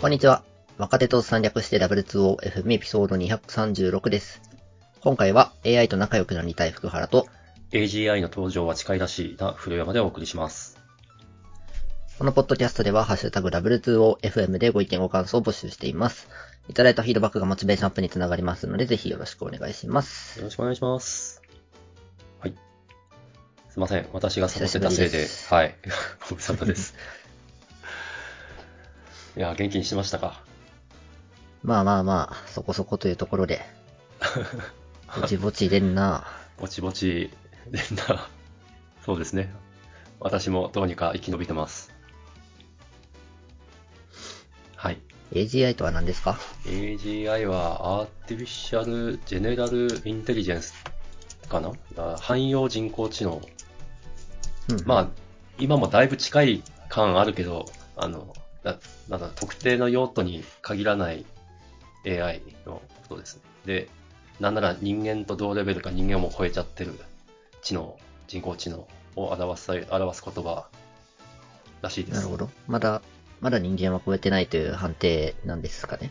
こんにちは。若手と参略して W2OFM エピソード236です。今回は AI と仲良くなりたい福原と AGI の登場は近いらしいな古山でお送りします。 このポッドキャストではハッシュタグ W2OFM でご意見ご感想を募集しています。いただいたフィードバックがモチベーションアップにつながりますのでぜひよろしくお願いします。 よろしくお願いします。はい。すいません。私がサボってたせいで。 久しぶりです。 はい。ご無沙汰です。いや、元気にしてましたか？ まあ、そこそこというところで、ぼちぼちでんな。 ぼちぼちでんな。そうですね。私もどうにか生き延びてます。はい。 AGI とは何ですか？ AGI はアーティフィシャルジェネラルインテリジェンスかな？汎用人工知能。まあ、今もだいぶ近い感あるけど、なんだ特定の用途に限らない AI のことですね。で、なんなら人間と同レベルか人間をも超えちゃってる知能、人工知能を表す言葉らしいです。 なるほど。まだ人間は超えてないという判定なんですかね。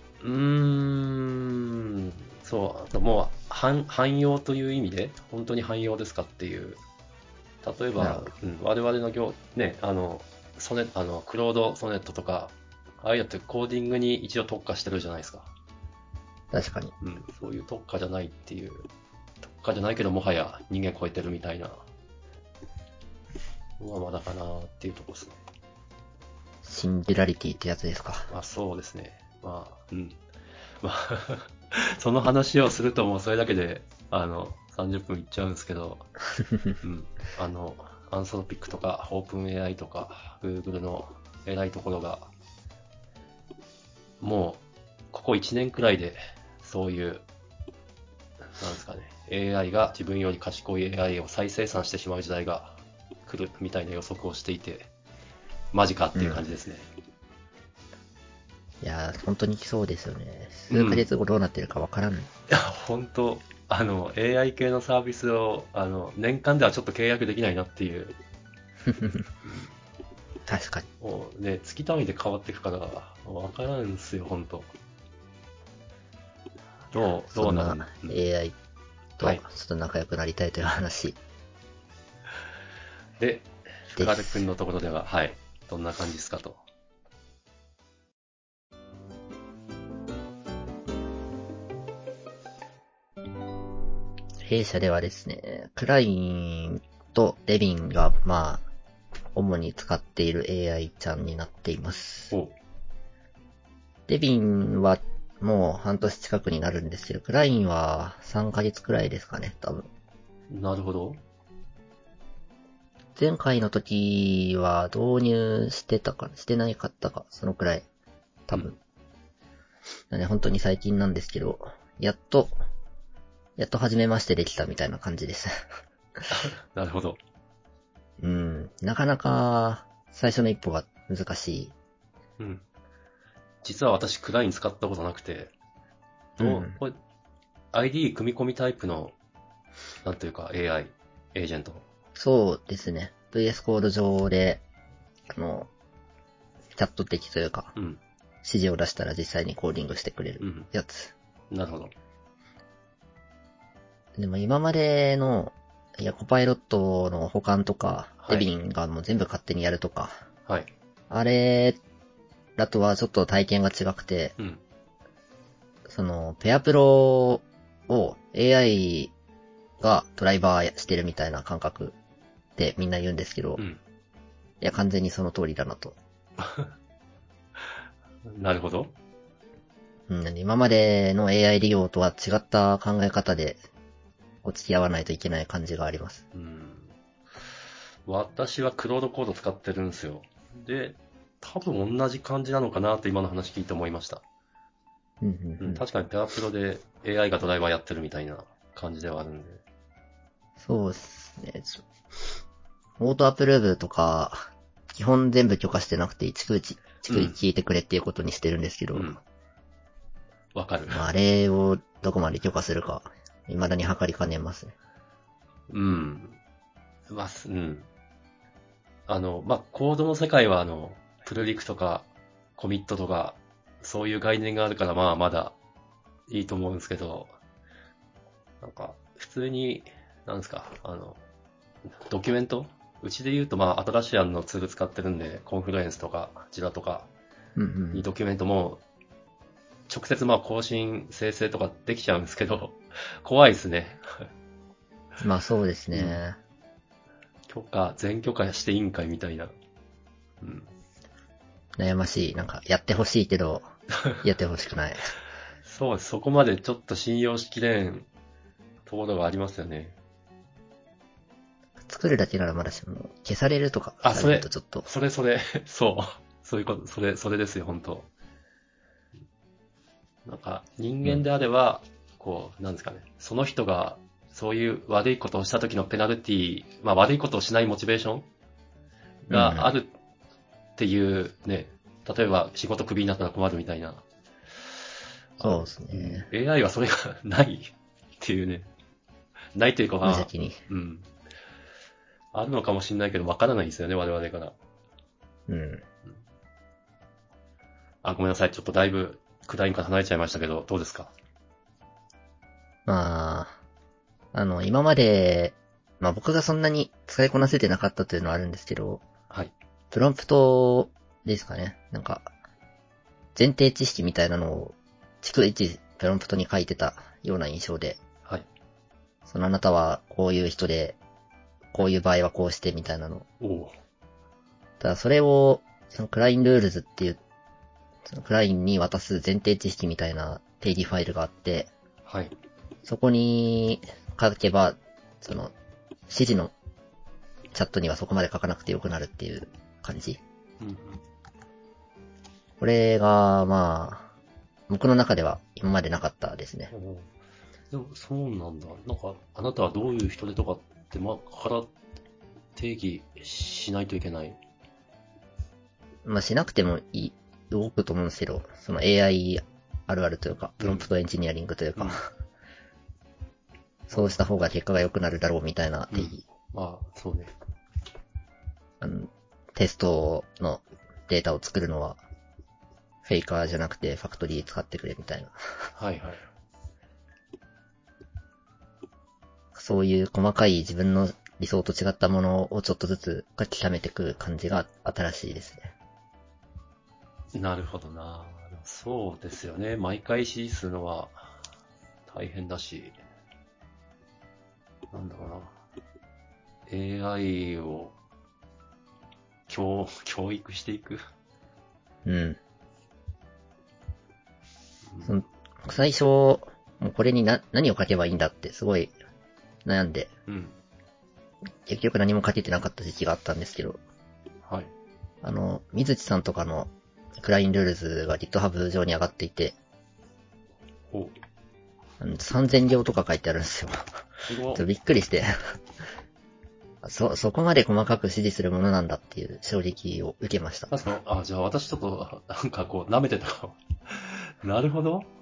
そう、もう汎用という意味で、本当に汎用ですかっていう、例えば、 なるほど。 我々のね、クロードソネットとか、ああいうのってコーディングに一応特化してるじゃないですか。 確かに。 そういう特化じゃないっていう、特化じゃないけどもはや人間超えてるみたいなのはまだかなっていうところですね。 シンギュラリティってやつですか。 まあそうですね。まあその話をするともうそれだけで、30分いっちゃうんですけど、うん。アンソロピックとか、オープン AI とか、Google の偉いところが、もう、ここ1年くらいで、そういう、なんですかね、AI が自分より賢い AI を再生産してしまう時代が来るみたいな予測をしていて、マジかっていう感じですね。 いやー、本当に来そうですよね。数ヶうん。 月後どうなってるかわからん。 いや、本当AI 系のサービスを、年間ではちょっと契約できないなっていう、 確かに。 もうね、月単位で変わっていくから、わからんすよ、本当どうなるそんなん、 AI とはい。 ちょっと仲良くなりたいという話で、福原くんです。 のところでは、はい。どんな感じですかと。 弊社ではですね、クラインとデビンが、主に使っている AI ちゃんになっています。 おデビンはもう半年近くになるんですけど、クラインは3ヶ月くらいですかね、多分。 なるほど。 前回の時は導入してたか、してないかったか、そのくらい。多分。本当に最近なんですけど、やっと初めましてできたみたいな感じです。 なるほど。 なかなか最初の一歩が難しい。 うん。実は私、クライン使ったことなくて、これ、ID 組み込みタイプの、なんというか AI、エージェント。 そうですね。VS コード上で、チャット的というか、 うん。 指示を出したら実際にコーディングしてくれるうん。 やつ。 なるほど。 でも今までの、コパイロットの保管とか、デはい。 ビンがもう全部勝手にやるとか、 はい。 あれだとはちょっと体験が違くて、 うん。 ペアプロを AI がドライバーしてるみたいな感覚ってみんな言うんですけど、 うん。 いや、完全にその通りだなと。 なるほど。 今までの AI 利用とは違った考え方で、付き合わないといけない感じがあります。 うん。私はクロードコード使ってるんですよ。で、多分同じ感じなのかなと今の話聞いて思いました。確かにペアプロで AI がドライバーやってるみたいな感じではあるんで。 そうですね。オートアプローブとか、基本全部許可してなくて、逐一聞いてくれっていうことにしてるんですけど、 うん。わかる。 あれをどこまで許可するか、未だに測りかねますね。 うん。うん。コードの世界はプルリクとか、コミットとか、 そういう概念があるからまあまだいいと思うんですけど、なんか普通に、なんですか、ドキュメントうちで言うとまあアトラシアンのツール使ってるんで、コンフルエンスとかジラとかにドキュメントも直接まあ更新、生成とかできちゃうんですけど、怖いですね。 まあそうですね。 全許可していいんかいみたいな。うん。 悩ましい。なんか、やってほしいけど、やってほしくない。 そう、そこまでちょっと信用しきれんところがありますよね。 作るだけならまだしも、消されるとかされるとちょっと。 そう。そういうこと、それですよ、本当なんか、人間であれば、こう、なんですかね、その人が、そういう悪いことをした時のペナルティ、まあ悪いことをしないモチベーションがあるっていうね、例えば仕事クビになったら困るみたいな。 そうですね。 AI はそれがないっていうね。ないというか、 無邪気に。 うん。あるのかもしれないけど、わからないんですよね、我々から。 うん。 あ、ごめんなさい。ちょっとだいぶ、クラインから離れちゃいましたけど、どうですか？ まあ、今まで、まあ僕がそんなに使いこなせてなかったというのはあるんですけど、 はい。 プロンプトですかね。なんか、前提知識みたいなのを、逐一プロンプトに書いてたような印象で、 はい。 そのあなたはこういう人で、こういう場合はこうしてみたいなの。 おただそれを、そのクラインルールズっていう、そのクラインに渡す前提知識みたいな定義ファイルがあって、 はい。 そこに書けば、その、指示のチャットにはそこまで書かなくてよくなるっていう感じ。 うんうん、 これが、まあ、僕の中では今までなかったですね。 でも、そうなんだ。なんか、あなたはどういう人でとかって、まあ、から定義しないといけない。 まあ、しなくてもいい、動くと思うんですけど、その AI あるあるというか、プロンプトエンジニアリングというか、そうした方が結果が良くなるだろうみたいな定義。 まあ、そうね。 テストのデータを作るのは、フェイカーじゃなくてファクトリー使ってくれみたいな。 はいはい。 そういう細かい自分の理想と違ったものをちょっとずつ書き溜めてくる感じが新しいですね。 なるほどな。そうですよね。毎回指示するのは大変だし、なんだろうな。AI を教育していく。 うん。最初、もうこれに何を書けばいいんだってすごい悩んで、 うん。 結局何も書けてなかった時期があったんですけど、 はい。 水地さんとかのクラインルールズが GitHub 上に上がっていて、 お、 3000行とか書いてあるんですよ。 すごい。 ちょっとびっくりしてそこまで細かく指示するものなんだっていう衝撃を受けました。 確か、あ、じゃあ私ちょっと、なんかこう、舐めてたかも。なるほど。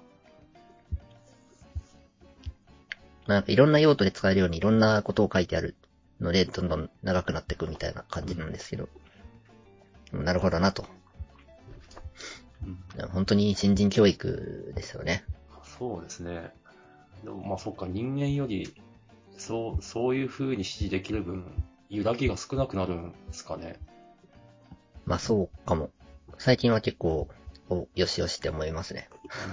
なんかいろんな用途で使えるようにいろんなことを書いてあるので、どんどん長くなっていくみたいな感じなんですけど。なるほどなと。本当に新人教育ですよね。 そうですね。でもまあそっか、人間より、そういう風に指示できる分、揺らぎが少なくなるんですかね。 まあそうかも。最近は結構、よしよしって思いますね。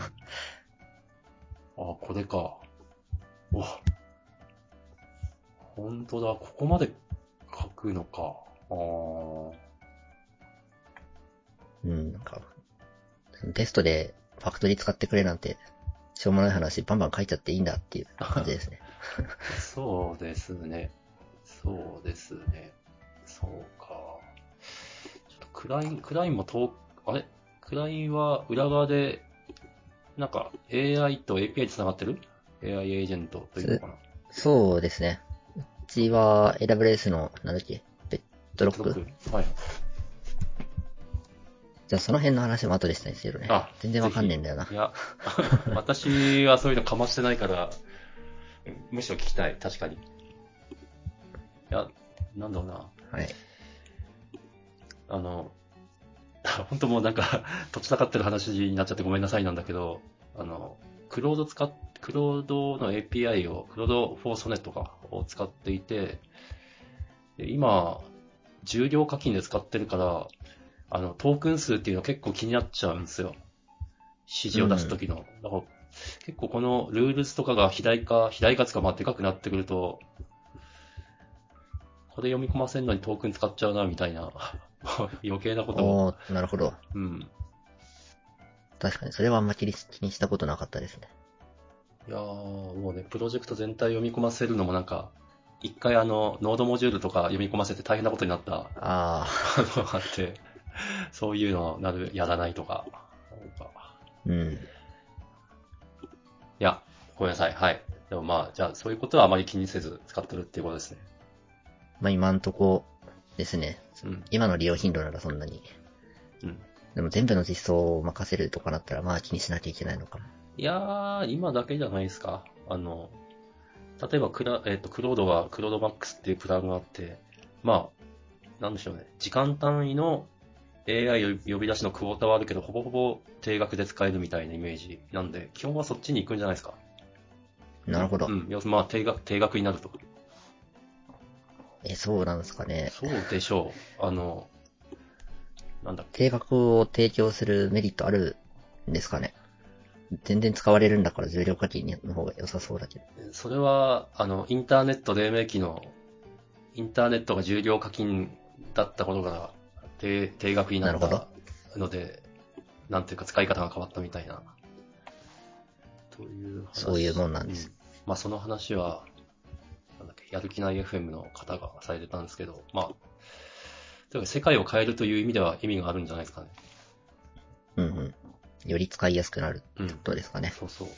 あ、これか。お、本当だ。ここまで書くのか。 なんか、テストでファクトリー使ってくれなんて、しょうもない話バンバン書いちゃっていいんだっていう感じですね。 そうですね。そうですね。そうか。ちょっとクラインもあれクラインは裏側で、なんか AI と API 繋がってる？ AI エージェントというのかな。 そうですね。うちは AWS の、なんだっけ、ベッドロック。 はい。 じゃあその辺の話も後でしたいんですけどね。全然わかんねえんだよな。 いや、私はそういうのかましてないから、むしろ聞きたい、確かに。いや、なんだろうな。 はい。 本当もうなんか、とっちらかってる話になっちゃってごめんなさいなんだけど、クロードの API を、クロードフォーソネットかを使っていて、で今、重量課金で使ってるから、トークン数っていうのは結構気になっちゃうんですよ。指示を出すときの。だから結構このルールズとかが肥大化つかまあでかくなってくると、これ読み込ませるのにトークン使っちゃうな、みたいな余計なことを。 なるほど。 うん。 確かに、それはあんま気にしたことなかったですね。 いやー、もうね、プロジェクト全体読み込ませるのもなんか、一回ノードモジュールとか読み込ませて大変なことになったああって、そういうのやらないとか。なんかうん。 いや、ごめんなさい。はい。でもまあ、じゃあそういうことはあまり気にせず使ってるっていうことですね。 まあ今んとこですね。 うん。 今の利用頻度ならそんなに。 うん。 でも全部の実装を任せるとかなったらまあ気にしなきゃいけないのかも。 いやー、今だけじゃないですか。例えばクロードはクロードマックスっていうプランがあって、まあ、なんでしょうね。時間単位の AI 呼び出しのクォーターはあるけど、ほぼほぼ定額で使えるみたいなイメージなんで、基本はそっちに行くんじゃないですか。 なるほど。 うん。要するにまあ定額になると。 そうなんですかね。 そうでしょう。なんだっけ。 定額を提供するメリットあるんですかね。全然使われるんだから重量課金の方が良さそうだけど。 それは、インターネット黎明期の、インターネットが重量課金だったことが定額になっなるほど。 たので、なんていうか使い方が変わったみたいな。という話。 そういうもんなんです。 まあその話は、なんだっけ、やる気ない FM の方がされてたんですけど、まあ、というか世界を変えるという意味では意味があるんじゃないですかね。 うんうん。より使いやすくなるってことですかね。 そうそう。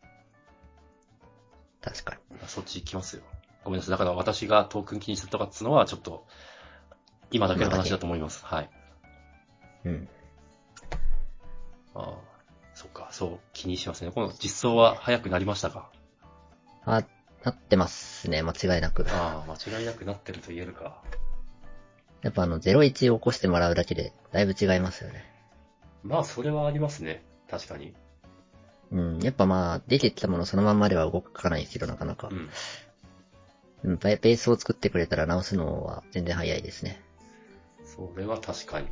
確かに。 そっち行きますよ。ごめんなさい。だから私がトークン気にするとかっつうのはちょっと、今だけの話だと思います。はい。 うん。 ああ、そっか、そう、気にしますね。この実装は早くなりましたか？ なってますね、間違いなく。 ああ、間違いなくなってると言えるか。 やっぱ01を起こしてもらうだけで、だいぶ違いますよね。 まあ、それはありますね。確かに。 うん。やっぱまあ、出てきたものそのまんまでは動かないんですけど、なかなか。 うん。 ベースを作ってくれたら直すのは全然早いですね。 それは確かに。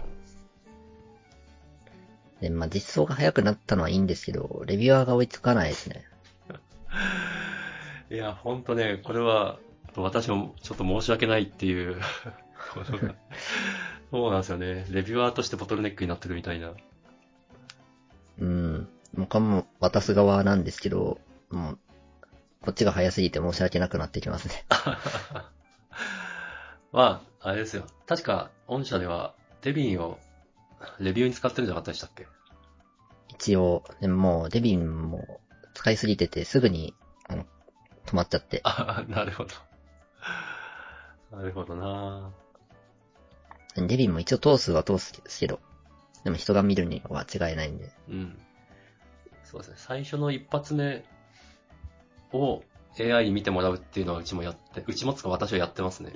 で、まあ実装が早くなったのはいいんですけど、レビュアーが追いつかないですね。 いや、ほんとね、これは、私もちょっと申し訳ないっていうそうなんですよね。レビュアーとしてボトルネックになってるみたいな。 うん。僕はもう渡す側なんですけど、もう、こっちが早すぎて申し訳なくなってきますね。 まあ、あれですよ。確か、御社では、デビンをレビューに使ってるんじゃなかったでしたっけ？ 一応、でももうデビンも使いすぎててすぐに、止まっちゃって。 あ、なるほど。なるほどな。 デビンも一応通すは通すけど、でも人が見るには違いないんで。 うん。そうですね。最初の一発目を AI に見てもらうっていうのはうちもつか私はやってますね。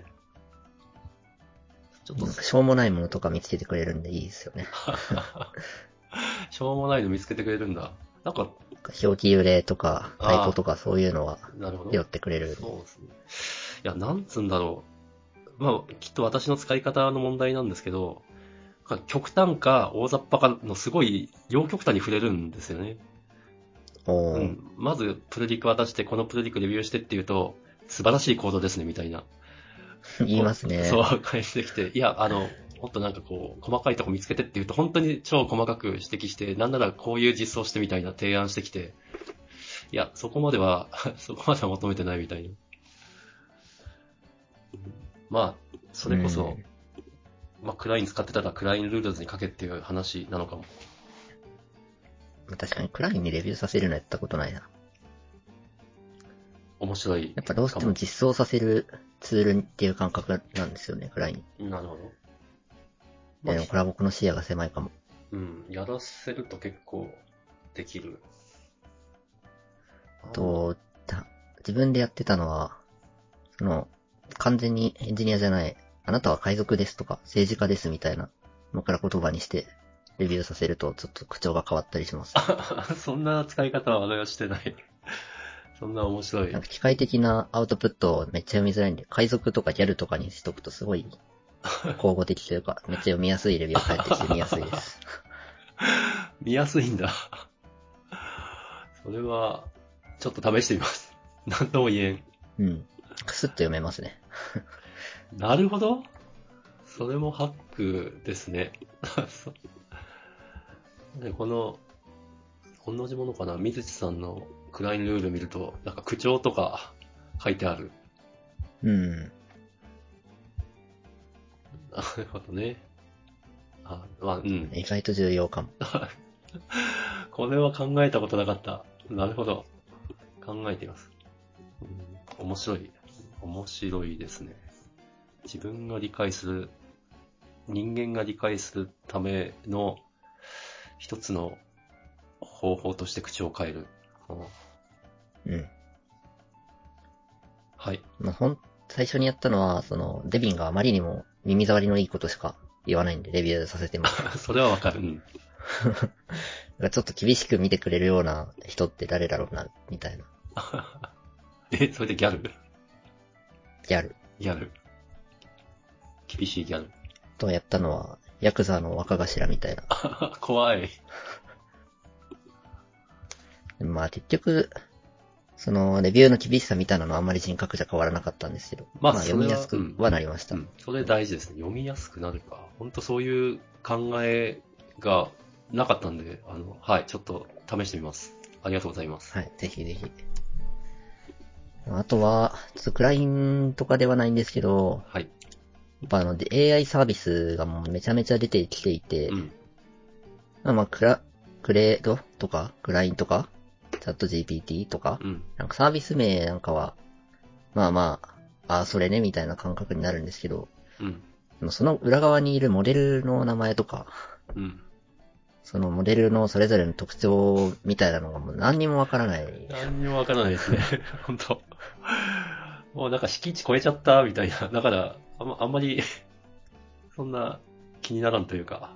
ちょっと、 しょうもないものとか見つけてくれるんでいいですよね。 しょうもないの見つけてくれるんだ。なんか、 表記揺れとか、タイプとかそういうのは、 なるほど。 拾ってくれる。 そうですね。いや、なんつうんだろう。まあ、きっと私の使い方の問題なんですけど、極端か大雑把かのすごい両極端に触れるんですよね。 おー。 うん。まず、プルリク渡して、このプルリクレビューしてって言うと、素晴らしいコードですね、みたいな。 言いますね。 そう、返してきて、いや、もっとなんかこう、細かいとこ見つけてって言うと、本当に超細かく指摘して、なんならこういう実装してみたいな提案してきて、いや、そこまでは求めてないみたいな。まあ、それこそ、まあ、クライン使ってたらクラインルールズに書けっていう話なのかも。 確かにクラインにレビューさせるのやったことないな。 面白い。 やっぱどうしても実装させるツールっていう感覚なんですよね、クライン。 なるほど。 でもこれは僕の視野が狭いかも。 うん、やらせると結構できる。 自分でやってたのは、完全にエンジニアじゃない、あなたは海賊ですとか政治家ですみたいなのから言葉にして、 レビューさせるとちょっと口調が変わったりします。 そんな使い方は私はしてない。そんな面白い。 なんか機械的なアウトプットをめっちゃ読みづらいんで、海賊とかギャルとかにしとくとすごい、交互的というか、めっちゃ読みやすいレビュー返ってきて見やすいです。 見やすいんだ。それは、ちょっと試してみます。なんとも言えん。 うん。クスッと読めますね。 なるほど。それもハックですね。で、同じものかな、水地さんのクラインルール見ると、なんか口調とか書いてある。 うん。 なるほどね。うん。 意外と重要かも。 これは考えたことなかった。なるほど。考えています。面白い。面白いですね。自分が理解する、人間が理解するための一つの方法として口を変える。 うん。 はい。 まあ、最初にやったのは、デビンがあまりにも耳障りのいいことしか言わないんで、レビューさせてます。 それはわかる。うん。 ちょっと厳しく見てくれるような人って誰だろうな、みたいな。 それでギャルギャル。 ギャル。厳しいギャル。 とやったのは、ヤクザの若頭みたいな。 怖い。 まあ結局、レビューの厳しさみたいなのはあんまり人格じゃ変わらなかったんですけど。まあ読みやすくはなりました。 それ大事ですね。読みやすくなるか。本当そういう考えがなかったんで、はい、ちょっと試してみます。ありがとうございます。 はい、ぜひぜひ。あとは、ちょっとクラインとかではないんですけど、 はい。 やっぱAI サービスがもうめちゃめちゃ出てきていて、まあクレードとか、クラインとか、チャット GPT とか、なんかサービス名なんかは、それね、みたいな感覚になるんですけど、その裏側にいるモデルの名前とか、そのモデルのそれぞれの特徴みたいなのがもう何にもわからない。 何にもわからないですね。本当もうなんか敷地超えちゃったみたいな。だから、あんまりそんな気にならんというか。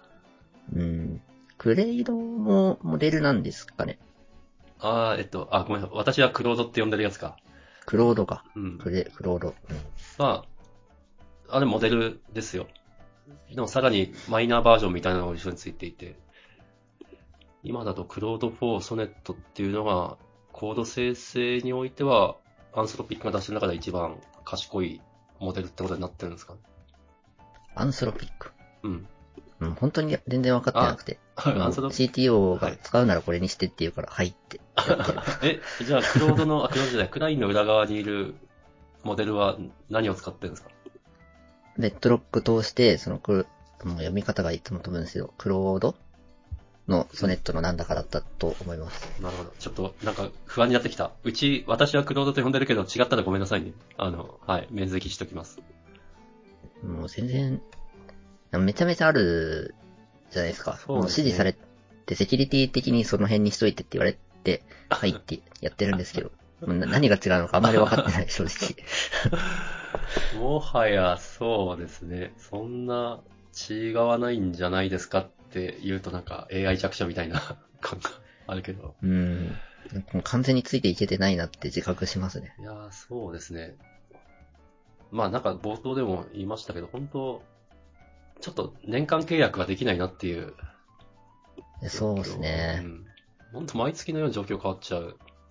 クレイドもモデルなんですかね。 ごめんなさい。私はクロードって呼んでるやつか。 クロードか。クロード。 あれモデルですよ。でもさらにマイナーバージョンみたいなのが一緒についていて、今だとクロード4ソネットっていうのがコード生成においてはアンソロピックが出してる中で一番賢いモデルってことになってるんですかね。 アンソロピック。本当に全然分かってなくて。CTO が使うならこれにしてって言うから、はいってやってる。 じゃあクロードじゃない、クラインの裏側にいるモデルは何を使ってるんですか？ ベッドロック通して、もう読み方がいつも飛ぶんですよ。クロードのソネットのなんだかだったと思います。 なるほど。ちょっとなんか不安になってきた。私はクロードと呼んでるけど違ったらごめんなさいね。はい、免責しときます。 もう全然、めちゃめちゃあるじゃないですか。もう指示されて、セキュリティ的にその辺にしといてって言われて、はいってやってるんですけど、何が違うのかあんまり分かってない、正直。 もはやそうですね。そんな違わないんじゃないですかって言うとなんか AI 弱者みたいな感があるけど。 もう完全についていけてないなって自覚しますね。 いや、そうですね。まあなんか冒頭でも言いましたけど、本当ちょっと年間契約ができないなっていう。 そうですね。 本当毎月のように状況変わっちゃう。わ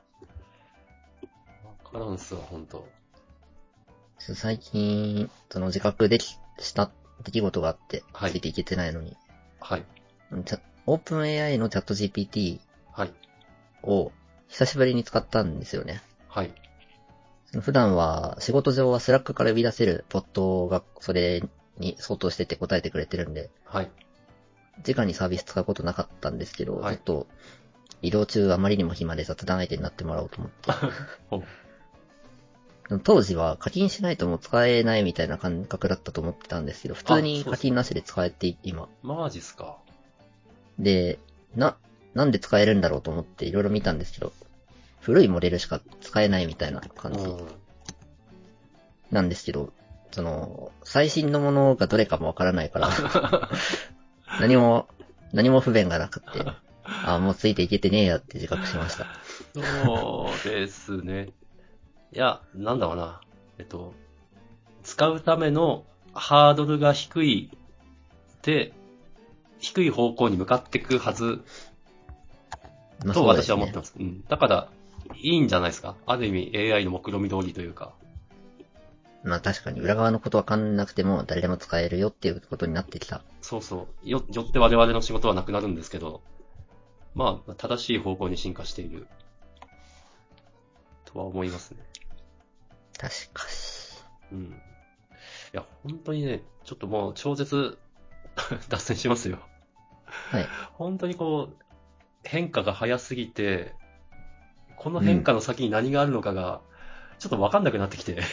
からんすわ、本当。 最近、自覚した出来事があって、ついていけてないのに。 はい。 オープン AI のチャット GPT を久しぶりに使ったんですよね。 はい。 普段は仕事上はスラックから呼び出せるボットがそれに相当してて答えてくれてるんで、 はい。 直にサービス使うことなかったんですけど、ちょっと移動中あまりにも暇で雑談相手になってもらおうと思って。当時は課金しないともう使えないみたいな感覚だったと思ってたんですけど、普通に課金なしで使えて今。 マジっすか。 で、なんで使えるんだろうと思っていろいろ見たんですけど、古いモデルしか使えないみたいな感じなんですけど、最新のものがどれかもわからないから、何も何も不便がなくって、もうついていけてねえやって自覚しました。 そうですね。いや、なんだろうな。使うためのハードルが低いで、低い方向に向かっていくはずと私は思ってます。うん。だから、いいんじゃないですか。ある意味 AI の目論見通りというか。 まあ確かに裏側のことわかんなくても誰でも使えるよっていうことになってきた。 そうそう。よって我々の仕事はなくなるんですけど、まあ、正しい方向に進化している。とは思いますね。 確かに。 うん。いや、本当にね、ちょっともう超絶脱線しますよ。 はい。 本当にこう、変化が早すぎて、この変化の先に何があるのかが、ちょっとわかんなくなってきて。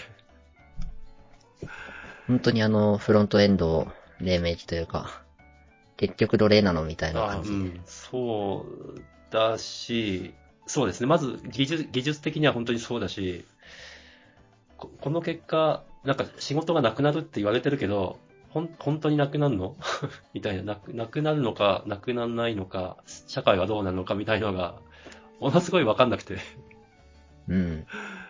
本当にフロントエンド黎明期というか、結局奴隷なのみたいな感じで。 そうだし、そうですね。まず技術的には本当にそうだし、この結果、なんか仕事がなくなるって言われてるけど、本当になくなるのみたいな、なくなるのか、なくならないのか、社会はどうなるのかみたいなのが、ものすごいわかんなくて。 うん。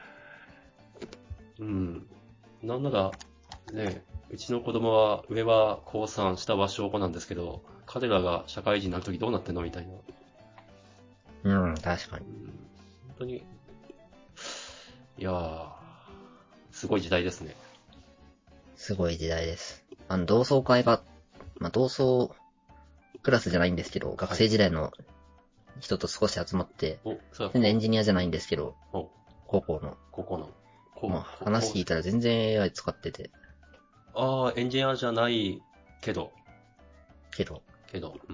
うん。なんなら、ね、うちの子供は、上は高3、下は小5なんですけど、彼らが社会人になるときどうなってんのみたいな。 うん、確かに。 本当に、いやー、すごい時代ですね。 すごい時代です。同窓会が、まあ、同窓クラスじゃないんですけど、学生時代の人と少し集まって、全然エンジニアじゃないんですけど、高校の。まあ、話聞いたら全然 AI 使ってて。 エンジニアじゃないけど。 けど、 うん。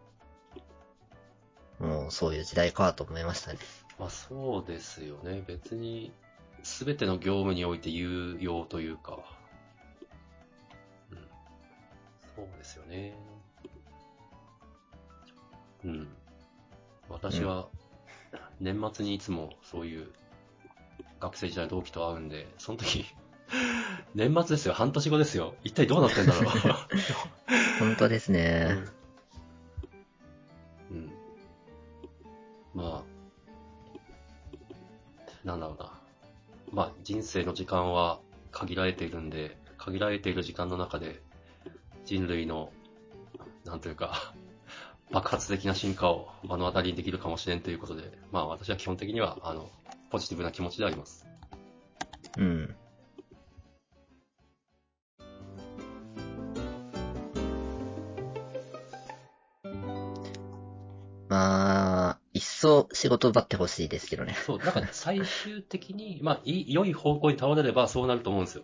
もうそういう時代かと思いましたね。 まあそうですよね。別に、すべての業務において有用というか。うん。そうですよね。うん。私は、年末にいつもそういう学生時代の同期と会うんで、その時、年末ですよ、半年後ですよ。一体どうなってんだろう。 本当ですね。 うん。まあ、なんだろうな。まあ、人生の時間は限られているんで、限られている時間の中で、人類の、なんというか、爆発的な進化を目の当たりにできるかもしれんということで、まあ私は基本的には、ポジティブな気持ちであります。 うん。まあ、一層仕事奪ってほしいですけどね。 そう、なんか最終的に、まあ、良い方向に倒れればそうなると思うんですよ。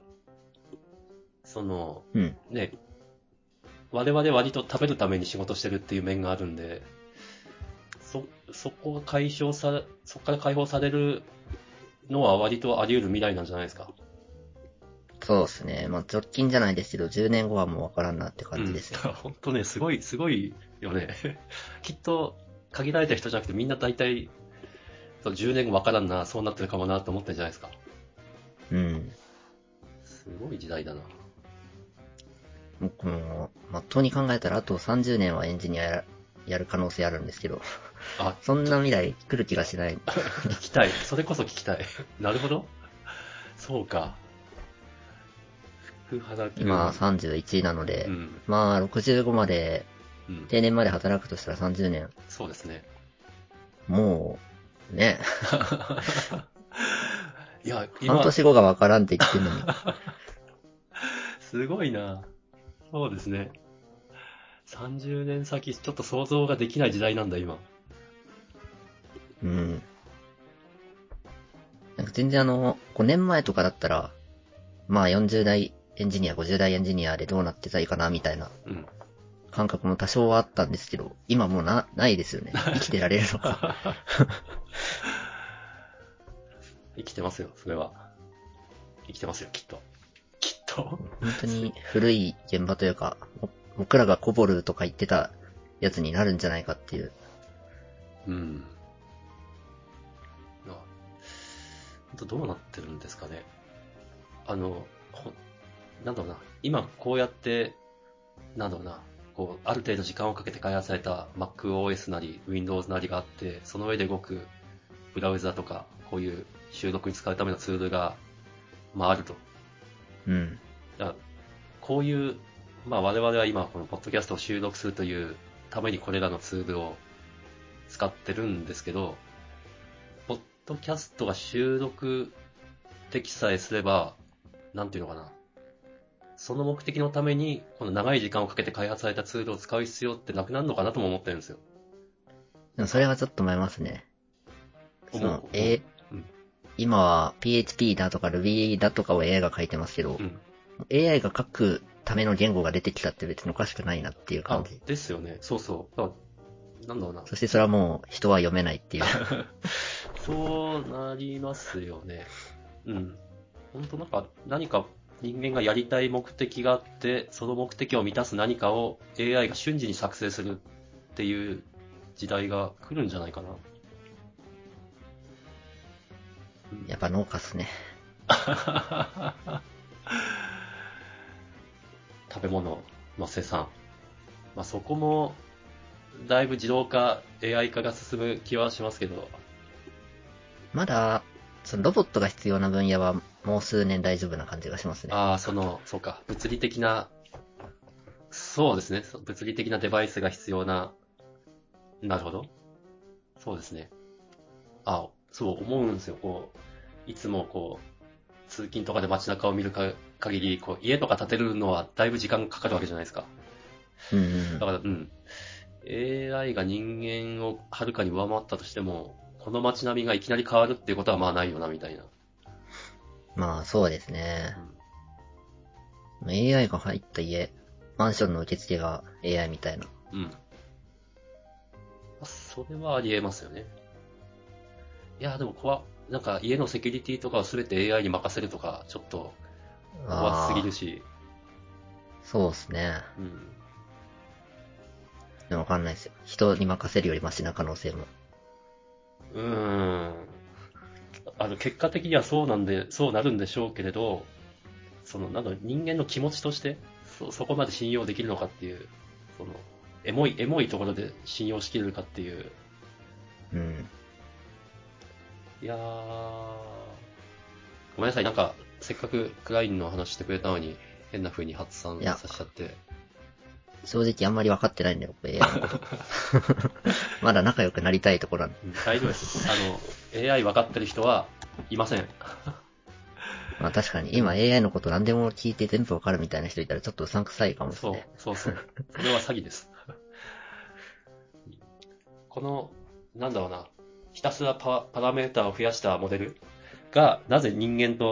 うん。 ね、我々割と食べるために仕事してるっていう面があるんで、そこがそこから解放されるのは割とあり得る未来なんじゃないですか。 そうですね。まあ、直近じゃないですけど、10年後はもうわからんなって感じですよ。 本当ね、すごいよね。きっと、限られた人じゃなくてみんな大体、10年後わからんな、そうなってるかもなと思ってるんじゃないですか。 うん。 すごい時代だな。 僕も、まっとうに考えたらあと30年はエンジニアやる可能性あるんですけど、そんな未来来る気がしない。 聞きたい。それこそ聞きたい。なるほど。そうか。 今31なので、まあ65まで、定年まで働くとしたら30年。 そうですね。 もう、ね。 いや、 半年後がわからんって言ってんのに。 すごいな。そうですね。30年先、ちょっと想像ができない時代なんだ、今。 うん。なんか全然5年前とかだったら、まあ40代エンジニア、50代エンジニアでどうなってたいかな、みたいな感覚も多少はあったんですけど、今もうないですよね。生きてられるのか。 生きてますよ、それは。生きてますよ、きっと。 本当に古い現場というか、僕らがコボルとか言ってたやつになるんじゃないかっていう。 うん。どうなってるんですかね。なんだろうな、今こうやって、なんだろうな、 こう、ある程度時間をかけて開発された MacOS なり Windows なりがあって、その上で動くブラウザとか、こういう収録に使うためのツールが、まああると。 うん。 だからこういう、まあ我々は今このポッドキャストを収録するというためにこれらのツールを使ってるんですけど、ポッドキャストが収録できさえすれば、なんていうのかな。その目的のために、この長い時間をかけて開発されたツールを使う必要ってなくなるのかなとも思ってるんですよ。 でもそれはちょっと思いますね。 うん今は PHP だとか Ruby だとかを AI が書いてますけど、 うん、 AI が書くための言語が出てきたって別におかしくないなっていう感じ。 ですよね。そうそう。だからなんだろうな。 そしてそれはもう人は読めないっていう。 そうなりますよね。うん。本当なんか何か人間がやりたい目的があって、その目的を満たす何かを AI が瞬時に作成するっていう時代が来るんじゃないかな。 やっぱ農家っすね。 食べ物の生産。まあそこも、だいぶ自動化、AI 化が進む気はしますけど。 まだ、そのロボットが必要な分野はもう数年大丈夫な感じがしますね。 ああ、そうか。物理的な、そうですね。物理的なデバイスが必要な、なるほど。そうですね。そう思うんですよ。こう、いつもこう、通勤とかで街中を見る限り、こう、家とか建てるのはだいぶ時間かかるわけじゃないですか。だから、AI が人間をはるかに上回ったとしても、この街並みがいきなり変わるっていうことはまあないよな、みたいな。 まあそうですね。AI が入った家、マンションの受付が AI みたいな。 それはあり得ますよね。いや、でもなんか家のセキュリティとかをすべて AI に任せるとか、ちょっと怖すぎるし。 そうですね。でもわかんないですよ。人に任せるよりマシな可能性も。 結果的にはそうなるんでしょうけれど、人間の気持ちとして、そこまで信用できるのかっていう、エモいところで信用しきれるかっていう。いやー、ごめんなさい、なんか、せっかくクラインの話してくれたのに、変な風に発散させちゃって。 正直あんまり分かってないんだよ、AI のこと。まだ仲良くなりたいところなんで。 大丈夫です。AI 分かってる人はいません。 まあ確かに、今 AI のこと何でも聞いて全部分かるみたいな人いたらちょっとうさんくさいかもしれない。 そう。それは詐欺です。なんだろうな、ひたすらパラメータを増やしたモデルが、なぜ人間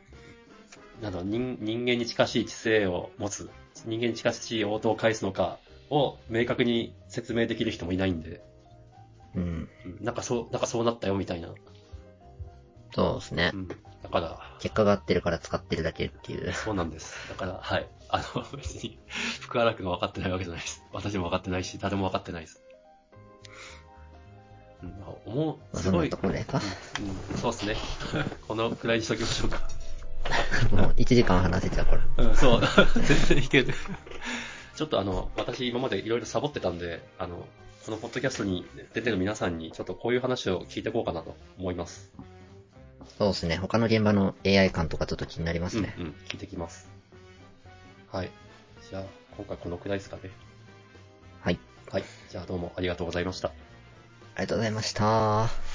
に近しい知性を持つ、人間に近しい応答を返すのかを明確に説明できる人もいないんで。なんかそうなったよみたいな。 そうですね。 だから。 結果が合ってるから使ってるだけっていう。 そうなんです。だから、はい。別に、福原くんが分かってないわけじゃないです。私も分かってないし、誰も分かってないです。すごい。 ところでか、 そうですね。このくらいにしときましょうか。 もう1時間話せちゃうから。 そう。全然いける。ちょっと私今までいろいろサボってたんで、このポッドキャストに出てる皆さんにちょっとこういう話を聞いていこうかなと思います。 そうですね。他の現場の AI 感とかちょっと気になりますね。 聞いてきます。はい。じゃあ、今回このくらいですかね。 はい。 はい。じゃあどうもありがとうございました。 ありがとうございました。